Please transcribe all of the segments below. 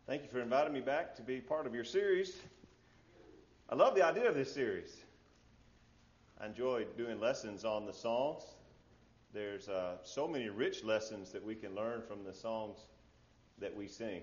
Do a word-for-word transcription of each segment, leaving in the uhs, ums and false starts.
Thank you for inviting me back to be part of your series. I love the idea of this series. I enjoy doing lessons on the songs. There's uh, so many rich lessons that we can learn from the songs that we sing.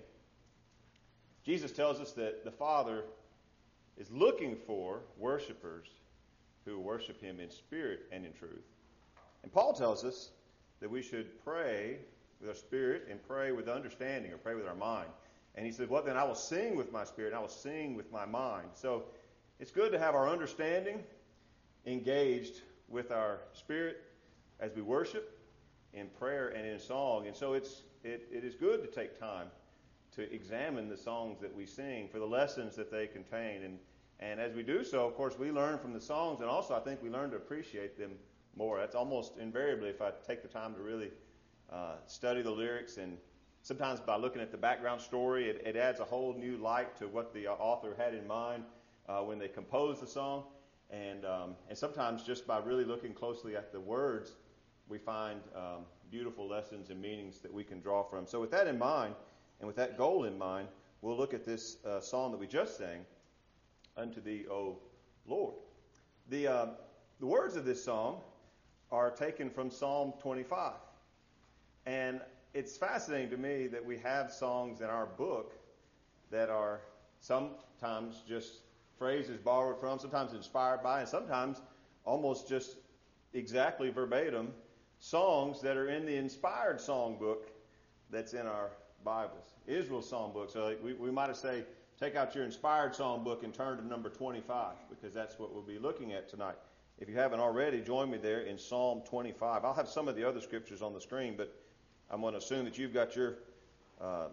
Jesus tells us that the Father is looking for worshipers who worship Him in spirit and in truth. And Paul tells us that we should pray with our spirit and pray with understanding, or pray with our mind. And he said, well, then I will sing with my spirit and I will sing with my mind. So it's good to have our understanding engaged with our spirit as we worship in prayer and in song. And so it's it, it is good to take time to examine the songs that we sing for the lessons that they contain. And, and as we do so, of course, we learn from the songs, and also I think we learn to appreciate them more. That's almost invariably if I take the time to really uh, study the lyrics, and sometimes by looking at the background story, it, it adds a whole new light to what the author had in mind uh, when they composed the song. And um, and sometimes just by really looking closely at the words, we find um, beautiful lessons and meanings that we can draw from. So with that in mind, and with that goal in mind, we'll look at this uh, song that we just sang, Unto Thee, O Lord. The, uh, the words of this song are taken from Psalm twenty-five. And it's fascinating to me that we have songs in our book that are sometimes just phrases borrowed from, sometimes inspired by, and sometimes almost just exactly verbatim songs that are in the inspired song book that's in our Bibles. Israel's song book. So we, we might have say, take out your inspired song book and turn to number twenty-five, because that's what we'll be looking at tonight. If you haven't already, join me there in Psalm twenty-five. I'll have some of the other scriptures on the screen, but I'm going to assume that you've got your uh,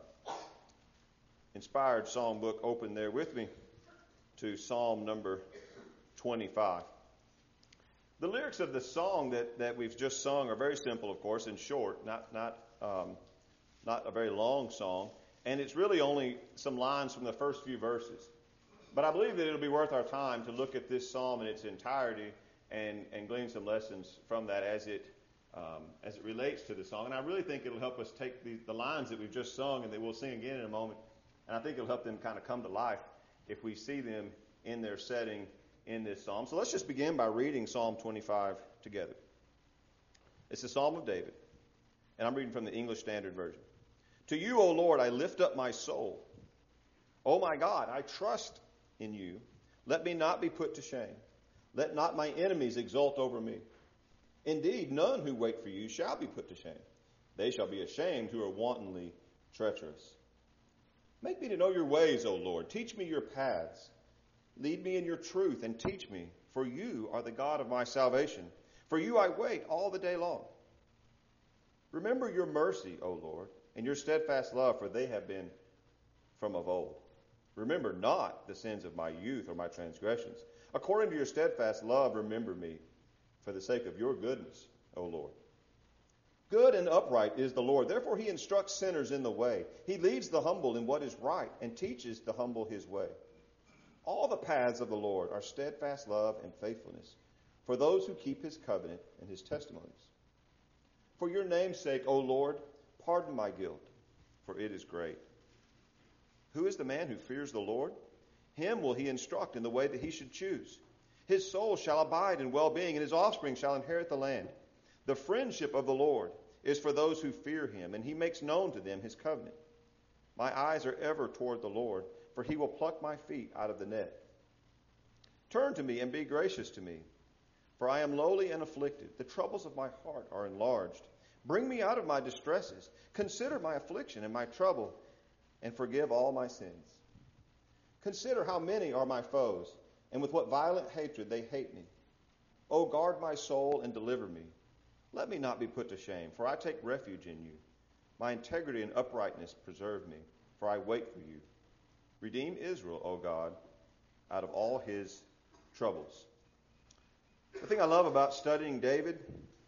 inspired song book open there with me to Psalm number twenty-five. The lyrics of the song that, that we've just sung are very simple, of course, and short, not not um, not a very long song, and it's really only some lines from the first few verses. But I believe that it'll be worth our time to look at this psalm in its entirety and, and glean some lessons from that as it Um, as it relates to the song. And I really think it'll help us take the, the lines that we've just sung and that we'll sing again in a moment, and I think it'll help them kind of come to life if we see them in their setting in this psalm. So let's just begin by reading Psalm twenty-five together. It's the Psalm of David, and I'm reading from the English Standard Version. To you, O Lord, I lift up my soul. O my God, I trust in you. Let me not be put to shame. Let not my enemies exult over me. Indeed, none who wait for you shall be put to shame. They shall be ashamed who are wantonly treacherous. Make me to know your ways, O Lord. Teach me your paths. Lead me in your truth and teach me, for you are the God of my salvation. For you I wait all the day long. Remember your mercy, O Lord, and your steadfast love, for they have been from of old. Remember not the sins of my youth or my transgressions. According to your steadfast love, remember me, for the sake of your goodness, O Lord. Good and upright is the Lord. Therefore he instructs sinners in the way. He leads the humble in what is right and teaches the humble his way. All the paths of the Lord are steadfast love and faithfulness for those who keep his covenant and his testimonies. For your name's sake, O Lord, pardon my guilt, for it is great. Who is the man who fears the Lord? Him will he instruct in the way that he should choose. His soul shall abide in well-being, and his offspring shall inherit the land. The friendship of the Lord is for those who fear him, and he makes known to them his covenant. My eyes are ever toward the Lord, for he will pluck my feet out of the net. Turn to me and be gracious to me, for I am lowly and afflicted. The troubles of my heart are enlarged. Bring me out of my distresses. Consider my affliction and my trouble, and forgive all my sins. Consider how many are my foes, and with what violent hatred they hate me. O guard my soul and deliver me. Let me not be put to shame, for I take refuge in you. My integrity and uprightness preserve me, for I wait for you. Redeem Israel, O God, out of all his troubles. The thing I love about studying David,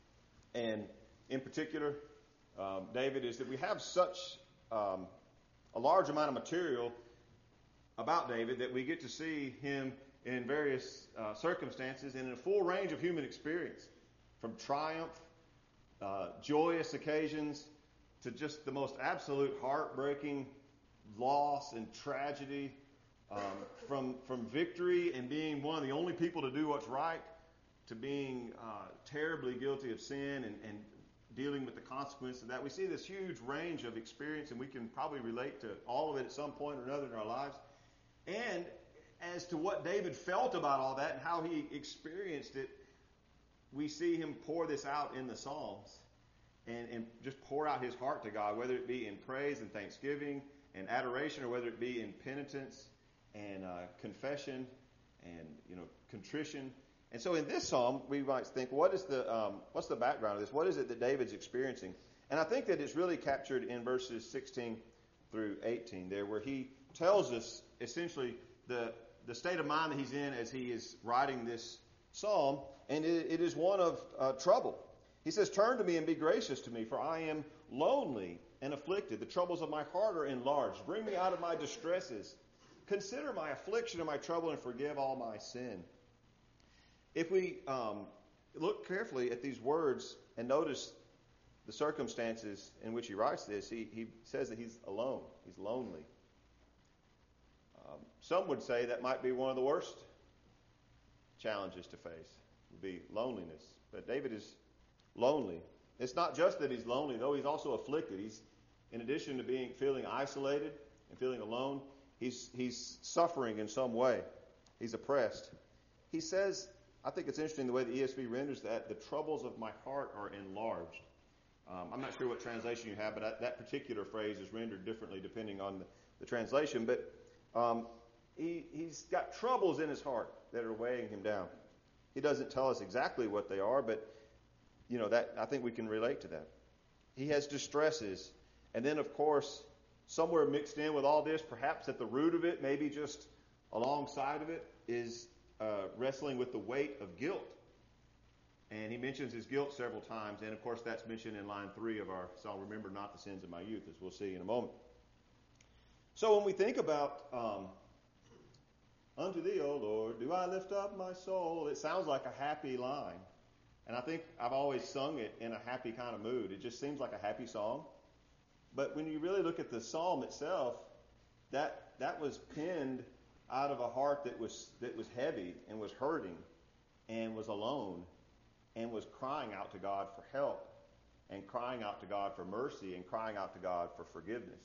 and in particular um, David, is that we have such um, a large amount of material about David that we get to see him in various uh, circumstances and in a full range of human experience, from triumph, uh, joyous occasions, to just the most absolute heartbreaking loss and tragedy, um, from from victory and being one of the only people to do what's right, to being uh, terribly guilty of sin and, and dealing with the consequences of that. We see this huge range of experience, and we can probably relate to all of it at some point or another in our lives. And as to what David felt about all that and how he experienced it, we see him pour this out in the Psalms and, and just pour out his heart to God, whether it be in praise and thanksgiving and adoration, or whether it be in penitence and uh, confession and, you know, contrition. And so in this psalm, we might think, what is the um, what's the background of this? What is it that David's experiencing? And I think that it's really captured in verses sixteen through eighteen there, where he tells us essentially the the state of mind that he's in as he is writing this psalm, and it, it is one of uh, trouble. He says, "Turn to me and be gracious to me, for I am lonely and afflicted. The troubles of my heart are enlarged. Bring me out of my distresses. Consider my affliction and my trouble, and forgive all my sin." If we um, look carefully at these words and notice the circumstances in which he writes this, he, he says that he's alone. He's lonely. Um, some would say that might be one of the worst challenges to face, would be loneliness. But David is lonely. It's not just that he's lonely, though. He's also afflicted. He's, in addition to being feeling isolated and feeling alone, he's he's suffering in some way. He's oppressed. He says, I think it's interesting the way the E S V renders that, the troubles of my heart are enlarged. Um, I'm not sure what translation you have, but that, that particular phrase is rendered differently depending on the, the translation. But um, he, he's got troubles in his heart that are weighing him down. He doesn't tell us exactly what they are, but you know that I think we can relate to that. He has distresses. And then, of course, somewhere mixed in with all this, perhaps at the root of it, maybe just alongside of it, is Uh, wrestling with the weight of guilt. And he mentions his guilt several times. And, of course, that's mentioned in line three of our song, "Remember Not the Sins of My Youth," as we'll see in a moment. So when we think about, um, "Unto thee, O Lord, do I lift up my soul," it sounds like a happy line. And I think I've always sung it in a happy kind of mood. It just seems like a happy song. But when you really look at the psalm itself, that that was penned out of a heart that was that was heavy and was hurting and was alone and was crying out to God for help and crying out to God for mercy and crying out to God for forgiveness.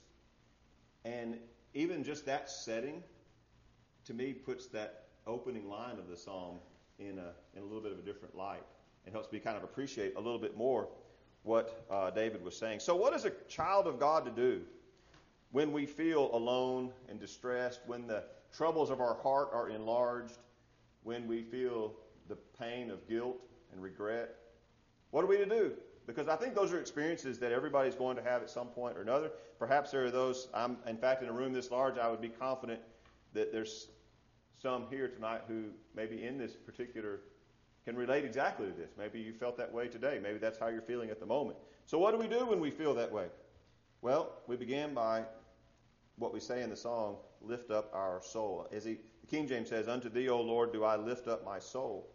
And even just that setting, to me, puts that opening line of the psalm in a in a little bit of a different light and helps me kind of appreciate a little bit more what uh, David was saying. So what is a child of God to do when we feel alone and distressed, when the troubles of our heart are enlarged, when we feel the pain of guilt and regret? What are we to do? Because I think those are experiences that everybody's going to have at some point or another. Perhaps there are those, I'm, in fact, in a room this large, I would be confident that there's some here tonight who maybe in this particular can relate exactly to this. Maybe you felt that way today. Maybe that's how you're feeling at the moment. So what do we do when we feel that way? Well, we begin by what we say in the song, "Lift up our soul." As he, the King James says, "Unto thee, O Lord, do I lift up my soul."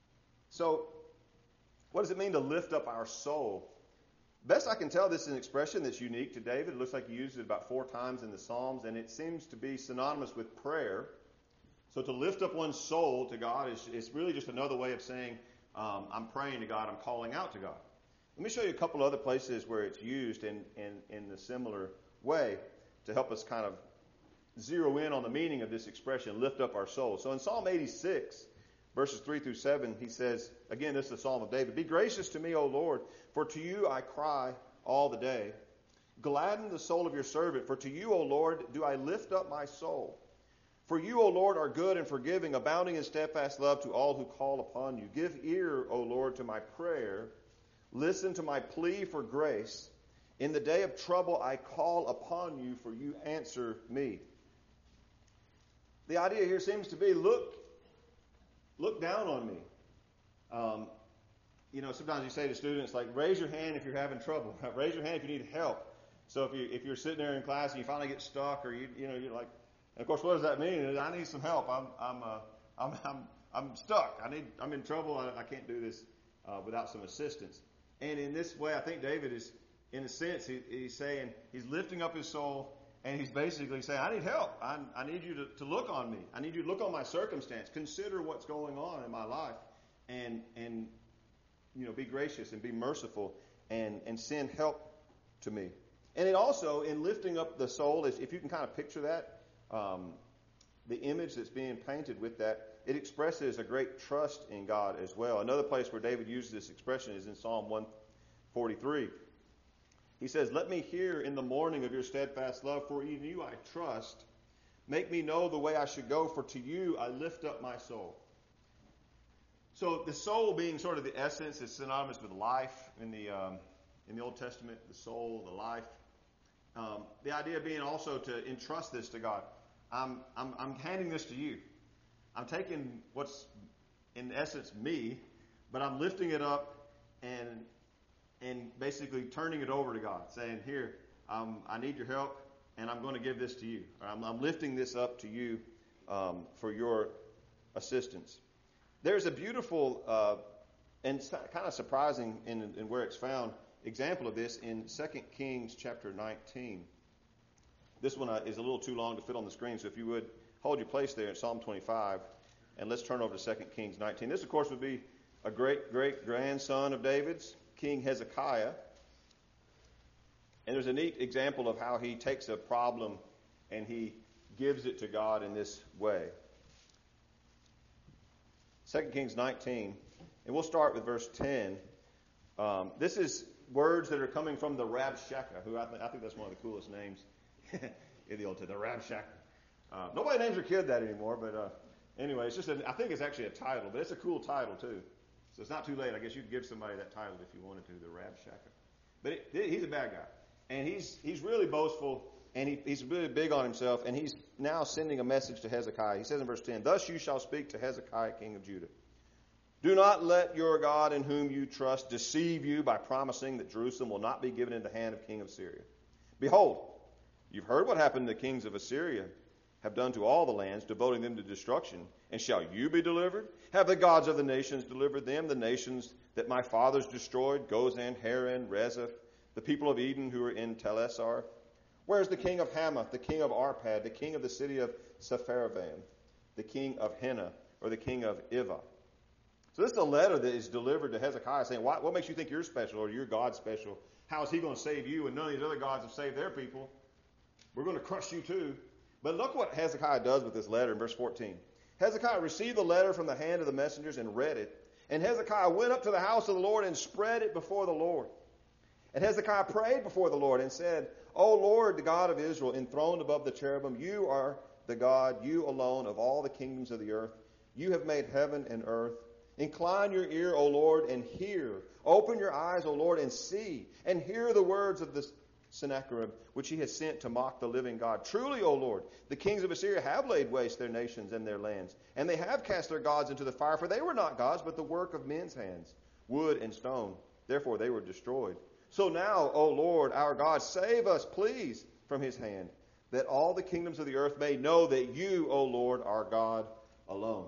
So, what does it mean to lift up our soul? Best I can tell, this is an expression that's unique to David. It looks like he used it about four times in the Psalms, and it seems to be synonymous with prayer. So to lift up one's soul to God is, is really just another way of saying, um, I'm praying to God, I'm calling out to God. Let me show you a couple other places where it's used in, in, in a similar way to help us kind of zero in on the meaning of this expression, lift up our soul. So in Psalm eighty-six, verses three through seven, he says, again, this is the Psalm of David, "Be gracious to me, O Lord, for to you I cry all the day. Gladden the soul of your servant, for to you, O Lord, do I lift up my soul. For you, O Lord, are good and forgiving, abounding in steadfast love to all who call upon you. Give ear, O Lord, to my prayer. Listen to my plea for grace. In the day of trouble I call upon you, for you answer me." The idea here seems to be, look, look down on me. Um, you know, sometimes you say to students, like, raise your hand if you're having trouble. Raise your hand if you need help. So if you if you're sitting there in class and you finally get stuck, or you you know you're like, and of course, what does that mean? I need some help. I'm I'm uh, I'm I'm I'm stuck. I need I'm in trouble. I, I can't do this uh, without some assistance. And in this way, I think David is, in a sense, he, he's saying he's lifting up his soul And he's basically saying, I need help. I, I need you to, to look on me. I need you to look on my circumstance. Consider what's going on in my life. And, and you know, be gracious and be merciful and, and send help to me. And it also, in lifting up the soul, if you can kind of picture that, um, the image that's being painted with that, it expresses a great trust in God as well. Another place where David uses this expression is in Psalm one forty-three. He says, let me hear in the morning of your steadfast love, for in you I trust. Make me know the way I should go, for to you I lift up my soul. So the soul being sort of the essence is synonymous with life in the um, in the Old Testament, the soul, the life. Um, the idea being also to entrust this to God. I'm, I'm, I'm handing this to you. I'm taking what's in essence me, but I'm lifting it up and and basically turning it over to God, saying, here, um, I need your help, and I'm going to give this to you. I'm, I'm lifting this up to you um, for your assistance. There's a beautiful uh, and kind of surprising in, in where it's found example of this in Second Kings chapter nineteen. This one uh, is a little too long to fit on the screen, so if you would hold your place there in Psalm twenty-five, and let's turn over to Second Kings nineteen. This, of course, would be a great, great grandson of David's, King Hezekiah. And there's a neat example of how he takes a problem and he gives it to God in this way. Second Kings nineteen, and we'll start with verse ten. Um, this is words that are coming from the Rabshakeh, who I, th- I think that's one of the coolest names in the Old Testament, the Rabshakeh. Uh, nobody names their kid that anymore, but uh, anyway, it's just a, I think it's actually a title, but it's a cool title too. So it's not too late. I guess you could give somebody that title if you wanted to, the Rabshakeh. But it, it, he's a bad guy, and he's he's really boastful, and he, he's really big on himself, and he's now sending a message to Hezekiah. He says in verse ten, thus you shall speak to Hezekiah, king of Judah. Do not let your God in whom you trust deceive you by promising that Jerusalem will not be given into the hand of king of Syria. Behold, you've heard what happened to the kings of Assyria have done to all the lands, devoting them to destruction. And shall you be delivered? Have the gods of the nations delivered them, the nations that my fathers destroyed, Gozan, Haran, Rezeph, the people of Eden who are in Telessar? Where is the king of Hamath, the king of Arpad, the king of the city of Sepharvaim, the king of Hena, or the king of Ivah? So this is a letter that is delivered to Hezekiah saying, what, what makes you think you're special or your God's special? How is he going to save you and none of these other gods have saved their people? We're going to crush you too. But look what Hezekiah does with this letter in verse fourteen. Hezekiah received the letter from the hand of the messengers and read it. And Hezekiah went up to the house of the Lord and spread it before the Lord. And Hezekiah prayed before the Lord and said, O Lord, the God of Israel, enthroned above the cherubim, you are the God, you alone of all the kingdoms of the earth. You have made heaven and earth. Incline your ear, O Lord, and hear. Open your eyes, O Lord, and see, and hear the words of the Sennacherib, which he has sent to mock the living God. Truly, O Lord, the kings of Assyria have laid waste their nations and their lands, and they have cast their gods into the fire, for they were not gods, but the work of men's hands, wood and stone. Therefore they were destroyed. So now, O Lord, our God, save us, please, from his hand, that all the kingdoms of the earth may know that you, O Lord, are God alone.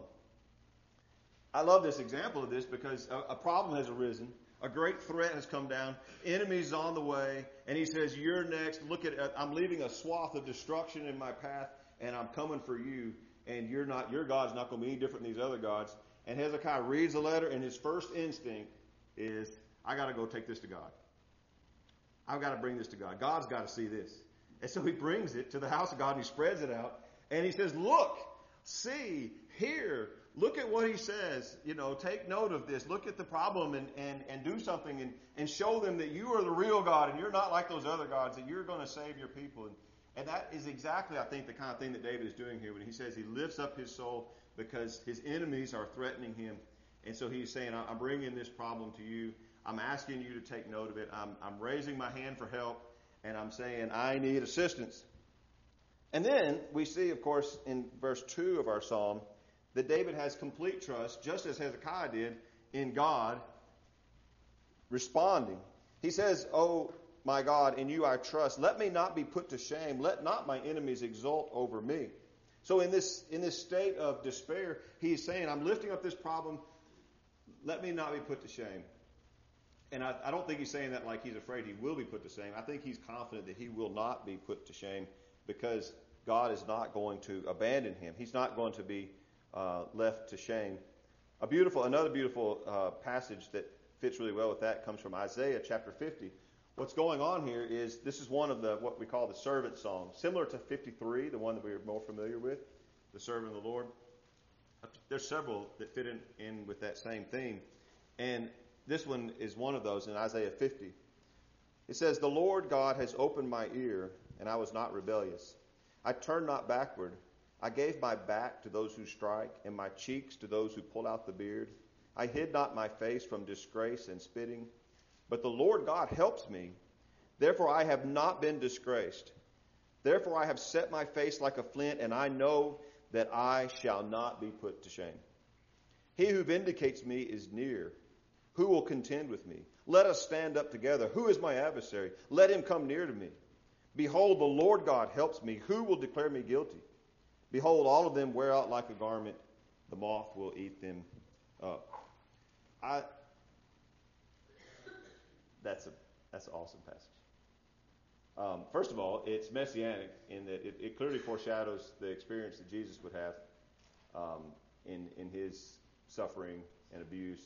I love this example of this because a, a problem has arisen. A great threat has come down. Enemies on the way. And he says, you're next. Look at it. I'm leaving a swath of destruction in my path, and I'm coming for you. And you're not, your God's not going to be any different than these other gods. And Hezekiah reads the letter, and his first instinct is, I got to go take this to God. I've got to bring this to God. God's got to see this. And so he brings it to the house of God, and he spreads it out. And he says, look, see, hear. Look at what he says. You know, take note of this. Look at the problem and, and, and do something and, and show them that you are the real God and you're not like those other gods, that you're going to save your people. And, and that is exactly, I think, the kind of thing that David is doing here when he says he lifts up his soul because his enemies are threatening him. And so he's saying, I'm bringing this problem to you. I'm asking you to take note of it. I'm, I'm raising my hand for help, and I'm saying I need assistance. And then we see, of course, in verse two of our psalm, that David has complete trust, just as Hezekiah did, in God responding. He says, oh, my God, in you I trust. Let me not be put to shame. Let not my enemies exult over me. So in this in this state of despair, he's saying, I'm lifting up this problem. Let me not be put to shame. And I, I don't think he's saying that like he's afraid he will be put to shame. I think he's confident that he will not be put to shame because God is not going to abandon him. He's not going to be uh, left to shame. A beautiful, another beautiful uh, passage that fits really well with that comes from Isaiah chapter fifty. What's going on here is this is one of the what we call the servant songs, similar to fifty-three, the one that we are more familiar with, the servant of the Lord. There's several that fit in, in with that same theme, and this one is one of those in Isaiah fifty. It says, "The Lord God has opened my ear, and I was not rebellious. I turned not backward. I gave my back to those who strike, and my cheeks to those who pull out the beard. I hid not my face from disgrace and spitting. But the Lord God helps me. Therefore I have not been disgraced. Therefore I have set my face like a flint, and I know that I shall not be put to shame. He who vindicates me is near. Who will contend with me? Let us stand up together. Who is my adversary? Let him come near to me. Behold, the Lord God helps me. Who will declare me guilty? Behold, all of them wear out like a garment. The moth will eat them up." I, that's a that's an awesome passage. Um, first of all, it's messianic in that it, it clearly foreshadows the experience that Jesus would have um, in in his suffering and abuse.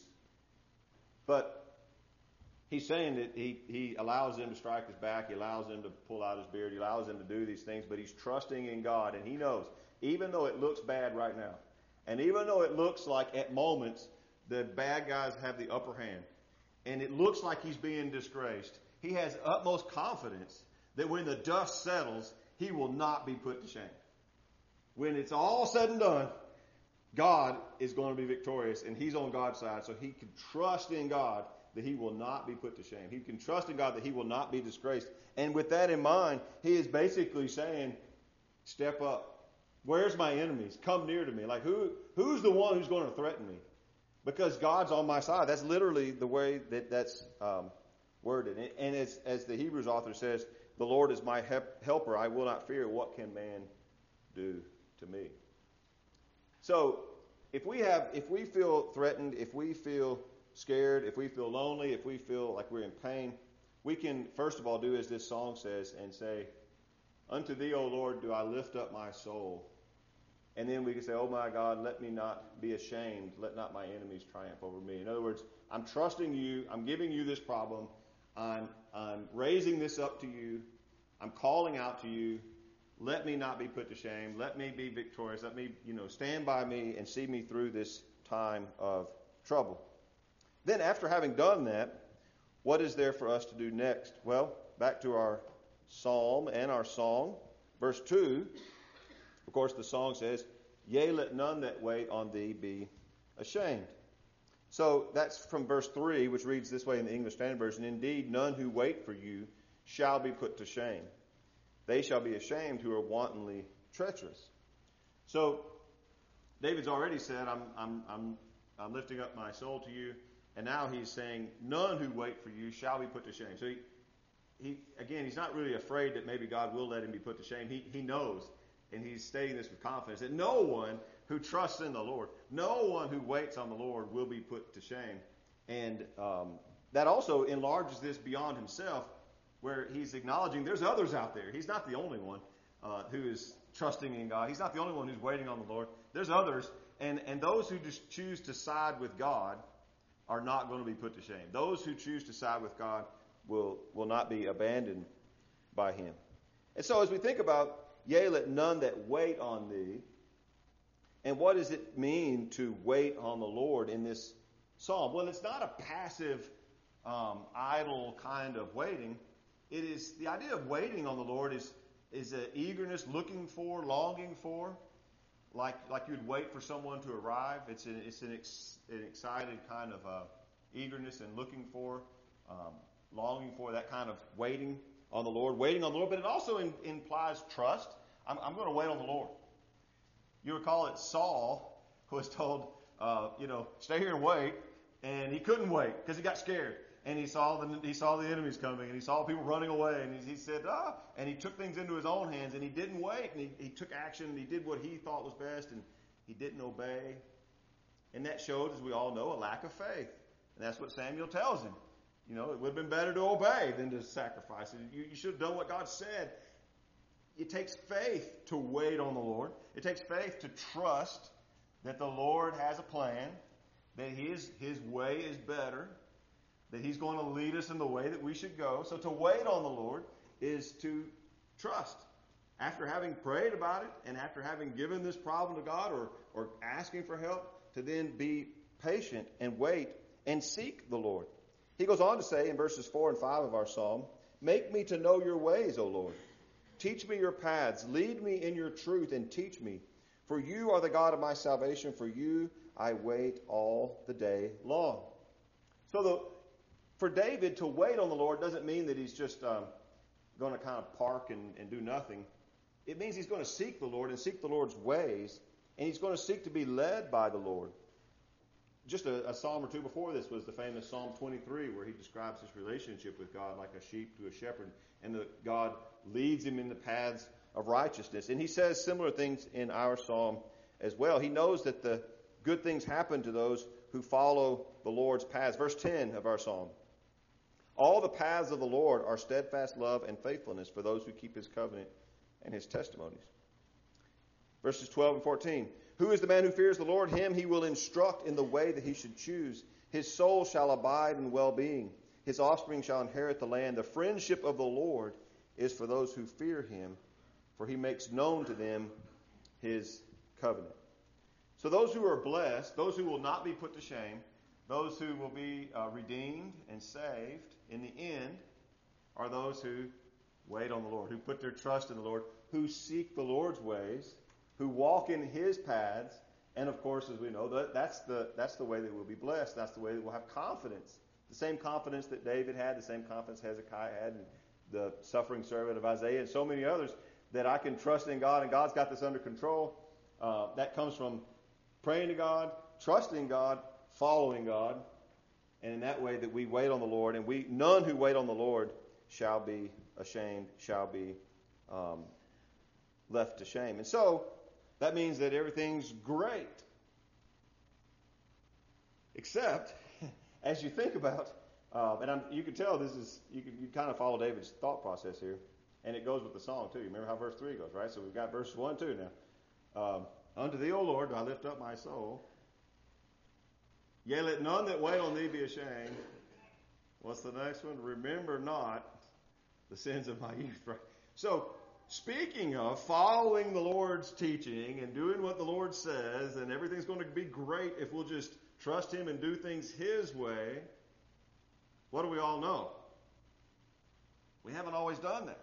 But he's saying that he, he allows them to strike his back, he allows them to pull out his beard, he allows them to do these things, but he's trusting in God, and he knows, even though it looks bad right now, and even though it looks like at moments the bad guys have the upper hand, and it looks like he's being disgraced, he has utmost confidence that when the dust settles, he will not be put to shame. When it's all said and done, God is going to be victorious, and he's on God's side, so he can trust in God that he will not be put to shame. He can trust in God that he will not be disgraced. And with that in mind, he is basically saying, step up. Where's my enemies? Come near to me. Like, who who's the one who's going to threaten me? Because God's on my side. That's literally the way that that's um, worded. And, and as, as the Hebrews author says, the Lord is my hep- helper. I will not fear. What can man do to me? So, if we have, if we feel threatened, if we feel scared, if we feel lonely, if we feel like we're in pain, we can first of all do as this song says and say, "Unto thee, O Lord, do I lift up my soul." And then we can say, "Oh my God, let me not be ashamed. Let not my enemies triumph over me." In other words, I'm trusting you. I'm giving you this problem. I'm, I'm raising this up to you. I'm calling out to you. Let me not be put to shame. Let me be victorious. Let me, you know, stand by me and see me through this time of trouble. Then after having done that, what is there for us to do next? Well, back to our psalm and our song. Verse two, of course, the song says, "Yea, let none that wait on thee be ashamed." So that's from verse three, which reads this way in the English Standard Version, "Indeed, none who wait for you shall be put to shame. They shall be ashamed who are wantonly treacherous." So David's already said, I'm, I'm, I'm, I'm lifting up my soul to you. And now he's saying, none who wait for you shall be put to shame. So he, he again, he's not really afraid that maybe God will let him be put to shame. He, he knows, and he's stating this with confidence, that no one who trusts in the Lord, no one who waits on the Lord will be put to shame. And um, that also enlarges this beyond himself, where he's acknowledging there's others out there. He's not the only one uh, who is trusting in God. He's not the only one who's waiting on the Lord. There's others, and, and those who just choose to side with God are not going to be put to shame. Those who choose to side with God will, will not be abandoned by him. And so as we think about, "Yea, let none that wait on thee," and what does it mean to wait on the Lord in this psalm? Well, it's not a passive, um, idle kind of waiting. It is, the idea of waiting on the Lord is, is an eagerness, looking for, longing for, like like you'd wait for someone to arrive. It's an, it's an, ex, an excited kind of uh, eagerness and looking for, um, longing for, that kind of waiting on the Lord, waiting on the Lord. But it also in, implies trust. I'm, I'm going to wait on the Lord. You recall that Saul was told, uh, you know, stay here and wait, and he couldn't wait because he got scared. And he saw the he saw the enemies coming, and he saw people running away, and he, he said, ah, and he took things into his own hands, and he didn't wait, and he, he took action, and he did what he thought was best, and he didn't obey. And that showed, as we all know, a lack of faith. And that's what Samuel tells him. You know, it would have been better to obey than to sacrifice. You, you should have done what God said. it takes faith to wait on the Lord. It takes faith to trust that the Lord has a plan, that his, his way is better, that he's going to lead us in the way that we should go. So to wait on the Lord is to trust. After having prayed about it and after having given this problem to God or, or asking for help, to then be patient and wait and seek the Lord. He goes on to say in verses four and five of our psalm, make me to know your ways, O Lord. Teach me your paths. Lead me in your truth and teach me. For you are the God of my salvation. For you I wait all the day long. So the, for David to wait on the Lord doesn't mean that he's just um, going to kind of park and, and do nothing. It means he's going to seek the Lord and seek the Lord's ways. And he's going to seek to be led by the Lord. Just a, a psalm or two before this was the famous Psalm twenty-three, where he describes his relationship with God like a sheep to a shepherd, and that God leads him in the paths of righteousness. And he says similar things in our psalm as well. He knows that the good things happen to those who follow the Lord's paths. Verse ten of our psalm. All the paths of the Lord are steadfast love and faithfulness for those who keep his covenant and his testimonies. Verses twelve and fourteen. Who is the man who fears the Lord? Him he will instruct in the way that he should choose. His soul shall abide in well-being. His offspring shall inherit the land. The friendship of the Lord is for those who fear him, for he makes known to them his covenant. So those who are blessed, those who will not be put to shame, those who will be uh, redeemed and saved in the end, are those who wait on the Lord, who put their trust in the Lord, who seek the Lord's ways, who walk in his paths, and of course, as we know, that, that's the that's the way that we'll be blessed. That's the way that we'll have confidence. The same confidence that David had, the same confidence Hezekiah had, and the suffering servant of Isaiah, and so many others, that I can trust in God, and God's got this under control. Uh, that comes from praying to God, trusting God, following God, and in that way that we wait on the Lord, and we none who wait on the Lord shall be ashamed, shall be um, left to shame. And so, that means that everything's great. Except, as you think about, uh, and I'm, you can tell this is, you can you kind of follow David's thought process here, and it goes with the song too. You remember how verse three goes, right? So we've got verses one and two now. Um, Unto thee, O Lord, do I lift up my soul. Yea, let none that wait on thee be ashamed. What's the next one? Remember not the sins of my youth. Right? So, speaking of following the Lord's teaching and doing what the Lord says, and everything's going to be great if we'll just trust him and do things his way, what do we all know? We haven't always done that.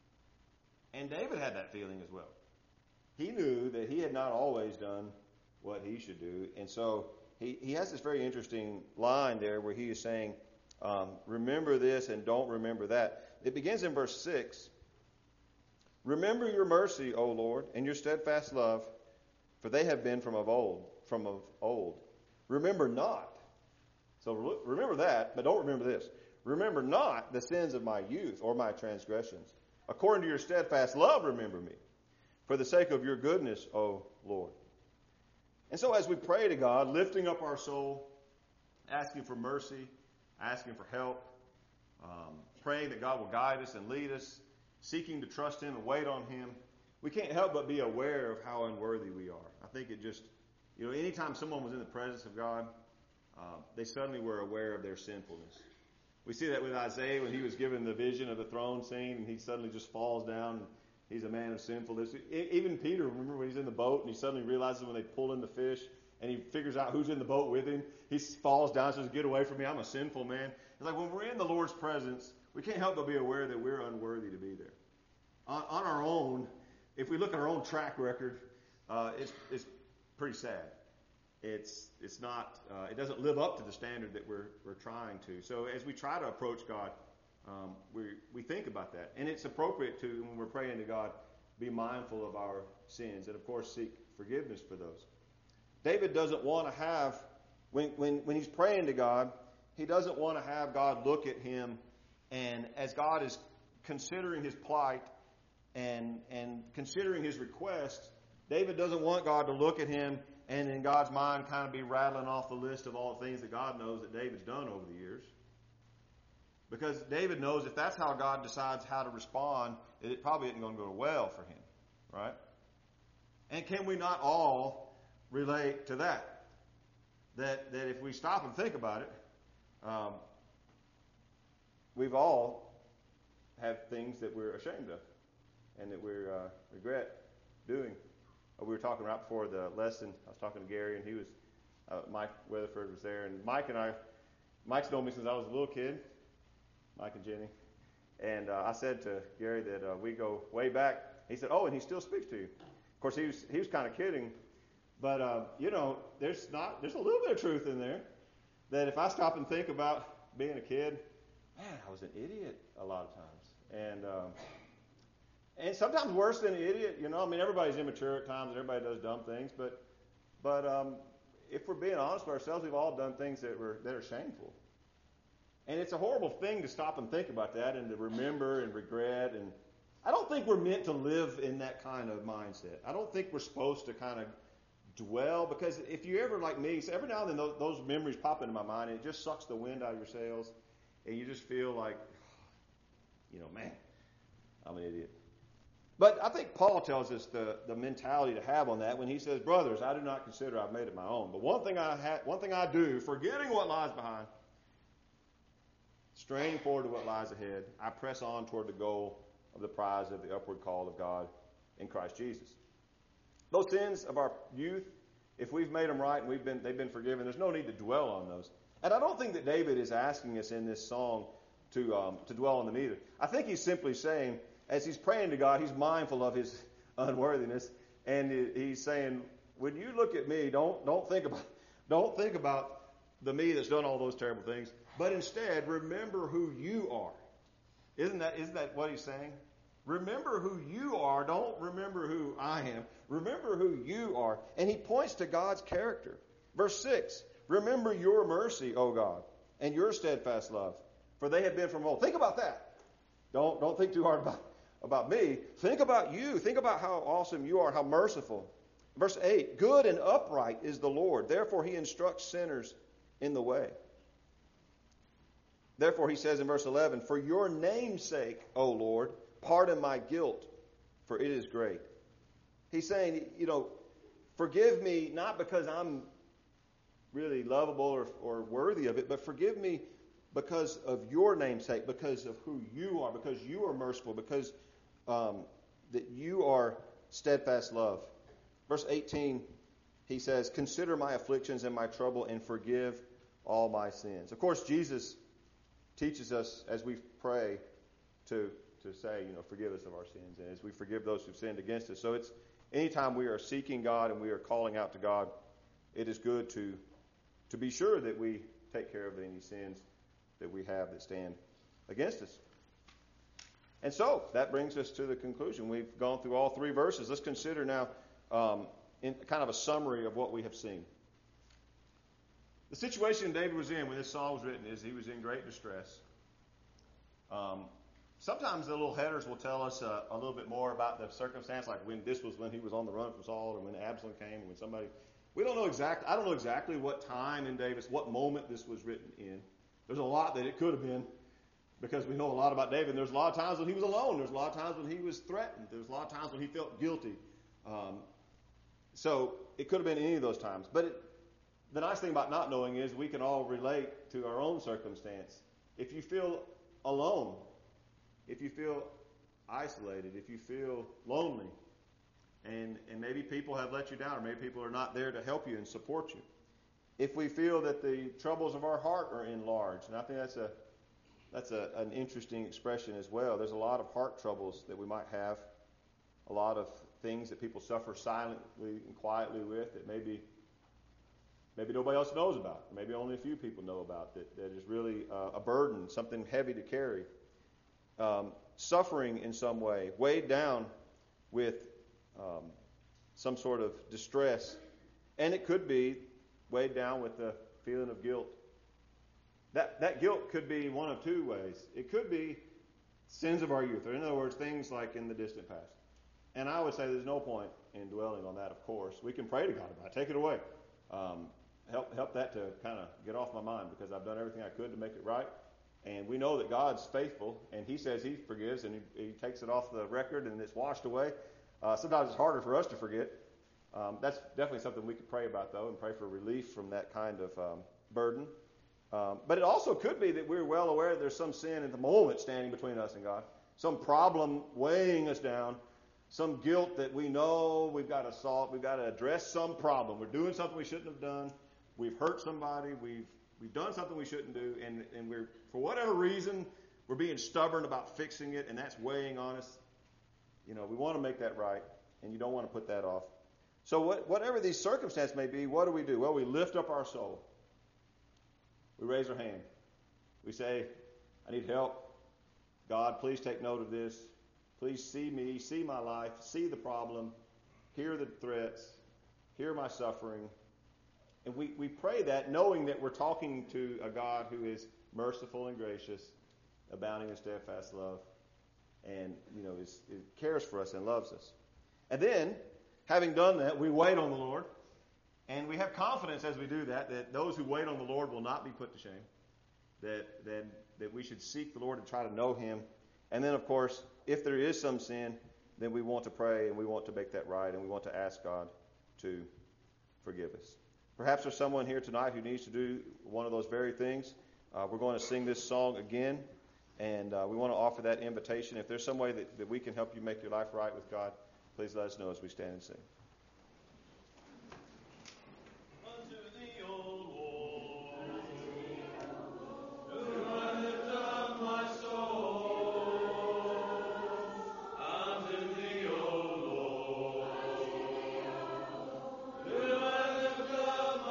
And David had that feeling as well. He knew that he had not always done what he should do. And so he, he has this very interesting line there where he is saying, um, remember this and don't remember that. It begins in verse six. Remember your mercy, O Lord, and your steadfast love, for they have been from of old, from of old. Remember not. So remember that, but don't remember this. Remember not the sins of my youth or my transgressions. According to your steadfast love, remember me, for the sake of your goodness, O Lord. And so as we pray to God, lifting up our soul, asking for mercy, asking for help, um, praying that God will guide us and lead us, seeking to trust him and wait on him, we can't help but be aware of how unworthy we are. I think it just, you know, anytime someone was in the presence of God, uh, they suddenly were aware of their sinfulness. We see that with Isaiah when he was given the vision of the throne scene, and he suddenly just falls down. He's a man of sinfulness. Even Peter, remember when he's in the boat and he suddenly realizes when they pull in the fish and he figures out who's in the boat with him, he falls down and says, get away from me, I'm a sinful man. It's like when we're in the Lord's presence, we can't help but be aware that we're unworthy to be there. On, on our own, if we look at our own track record, uh, it's, it's pretty sad. It's it's not. Uh, it doesn't live up to the standard that we're we're trying to. So as we try to approach God, um, we we think about that, and it's appropriate to when we're praying to God, be mindful of our sins, and of course seek forgiveness for those. David doesn't want to have when when when he's praying to God, he doesn't want to have God look at him, and as God is considering his plight and and considering his request, David doesn't want God to look at him and in God's mind kind of be rattling off the list of all the things that God knows that David's done over the years. Because David knows if that's how God decides how to respond, it probably isn't going to go well for him, right? And can we not all relate to that? That that if we stop and think about it, um, we've all have things that we're ashamed of and that we uh, regret doing. Uh, we were talking right before the lesson. I was talking to Gary, and he was uh, Mike Weatherford was there, and Mike and I. Mike's known me since I was a little kid. Mike and Jenny. And uh, I said to Gary that uh, we go way back. He said, "Oh, and he still speaks to you." Of course, he was he was kind of kidding, but uh, you know, there's not there's a little bit of truth in there. That if I stop and think about being a kid, man, I was an idiot a lot of times, and um, and sometimes worse than an idiot. You know, I mean, everybody's immature at times, and everybody does dumb things. But but um, if we're being honest with ourselves, we've all done things that were that are shameful. And it's a horrible thing to stop and think about that and to remember and regret. And I don't think we're meant to live in that kind of mindset. I don't think we're supposed to kind of dwell, because if you ever, like me, so every now and then those, those memories pop into my mind and it just sucks the wind out of your sails. And you just feel like, you know, man, I'm an idiot. But I think Paul tells us the, the mentality to have on that when he says, brothers, I do not consider I've made it my own. But one thing I ha- one thing I do, forgetting what lies behind, straining forward to what lies ahead, I press on toward the goal of the prize of the upward call of God in Christ Jesus. Those sins of our youth, if we've made them right and we've been they've been forgiven, there's no need to dwell on those. And I don't think that David is asking us in this song to um, to dwell on them either. I think he's simply saying, as he's praying to God, he's mindful of his unworthiness, and he's saying, when you look at me, don't don't think about don't think about the me that's done all those terrible things, but instead remember who you are. Isn't that isn't that what he's saying? Remember who you are. Don't remember who I am. Remember who you are. And he points to God's character. Verse six, remember your mercy, O God, and your steadfast love, for they have been from old. Think about that. Don't don't think too hard about, about me. Think about you. Think about how awesome you are, how merciful. Verse eight, good and upright is the Lord. Therefore he instructs sinners in the way. Therefore he says in verse eleven, for your name's sake, O Lord, pardon my guilt, for it is great. He's saying, you know, forgive me not because I'm really lovable or, or worthy of it, but forgive me because of your name's sake, because of who you are, because you are merciful, because um, that you are steadfast love. Verse eighteen, he says, consider my afflictions and my trouble and forgive all my sins. Of course, Jesus teaches us as we pray to to say, you know, forgive us of our sins, and as we forgive those who've sinned against us. So it's anytime we are seeking God and we are calling out to God, it is good to to be sure that we take care of any sins that we have that stand against us. And so that brings us to the conclusion. We've gone through all three verses. Let's consider now um, in kind of a summary of what we have seen. The situation David was in when this psalm was written is he was in great distress. Um, sometimes the little headers will tell us uh, a little bit more about the circumstance, like when this was when he was on the run from Saul, or when Absalom came, or when somebody. We don't know exactly. I don't know exactly what time in David's, what moment this was written in. There's a lot that it could have been, because we know a lot about David. There's a lot of times when he was alone. There's a lot of times when he was threatened. There's a lot of times when he felt guilty. Um, so it could have been any of those times. But it, the nice thing about not knowing is we can all relate to our own circumstance. If you feel alone, if you feel isolated, if you feel lonely, and, and maybe people have let you down, or maybe people are not there to help you and support you. If we feel that the troubles of our heart are enlarged, and I think that's a that's a, an interesting expression as well. There's a lot of heart troubles that we might have, a lot of things that people suffer silently and quietly with that maybe maybe nobody else knows about, or maybe only a few people know about, that, that is really uh, a burden, something heavy to carry. Um, suffering in some way, weighed down with um, some sort of distress, and it could be weighed down with the feeling of guilt. That that guilt could be one of two ways. It could be sins of our youth, or in other words, things like in the distant past. And I would say there's no point in dwelling on that, of course. We can pray to God about it. Take it away. Um, help help that to kind of get off my mind, because I've done everything I could to make it right. And we know that God's faithful, and He says He forgives, and He, he takes it off the record, and it's washed away. Uh, sometimes it's harder for us to forget. Um, that's definitely something we could pray about, though, and pray for relief from that kind of um, burden. Um, but it also could be that we're well aware that there's some sin at the moment standing between us and God, some problem weighing us down, some guilt that we know we've got to solve, we've got to address some problem. We're doing something we shouldn't have done. We've hurt somebody. We've we've done something we shouldn't do, and and we're, for whatever reason, we're being stubborn about fixing it, and that's weighing on us. You know, we want to make that right, and you don't want to put that off. So what, whatever these circumstances may be, what do we do? Well, we lift up our soul. We raise our hand. We say, I need help. God, please take note of this. Please see me, see my life, see the problem, hear the threats, hear my suffering. And we, we pray that knowing that we're talking to a God who is merciful and gracious, abounding in steadfast love, and, you know, is, is cares for us and loves us. And then, having done that, we wait on the Lord. And we have confidence as we do that, that those who wait on the Lord will not be put to shame. That, that, that we should seek the Lord and try to know Him. And then, of course, if there is some sin, then we want to pray and we want to make that right. And we want to ask God to forgive us. Perhaps there's someone here tonight who needs to do one of those very things. Uh, we're going to sing this song again. And uh, we want to offer that invitation. If there's some way that, that we can help you make your life right with God, please let us know as we stand and sing.